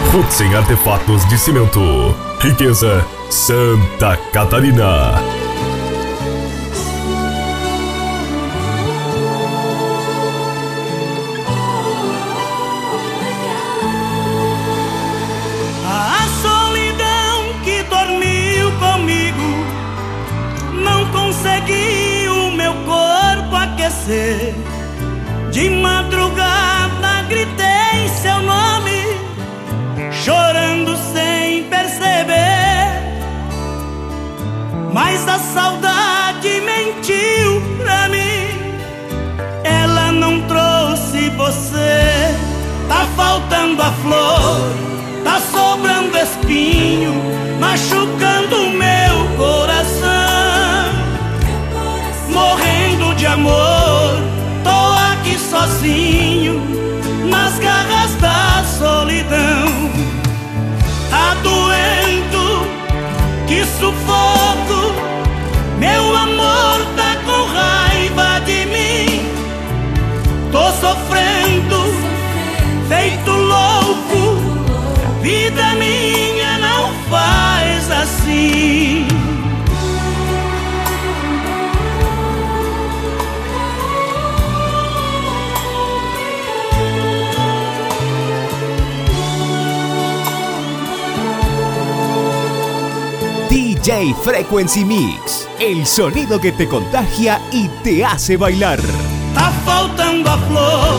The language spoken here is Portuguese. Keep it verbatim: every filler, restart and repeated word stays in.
Roots em artefatos de cimento. Riqueza Santa Catarina. A solidão que dormiu comigo não conseguiu meu corpo aquecer. De madrugada gritei seu nome, chorando sem perceber. Mas a saudade mentiu pra mim, ela não trouxe você. Tá faltando a flor, tá sobrando espinho, machucando o meu coração. Morrendo de amor, tô aqui sozinho, nas garras da solidão. Tá doendo, que sufoco, meu amor tá com raiva de mim. Tô sofrendo, feito louco, vida minha não faz assim. D J Frequency Mix, el sonido que te contagia y te hace bailar. Tá faltando a flor,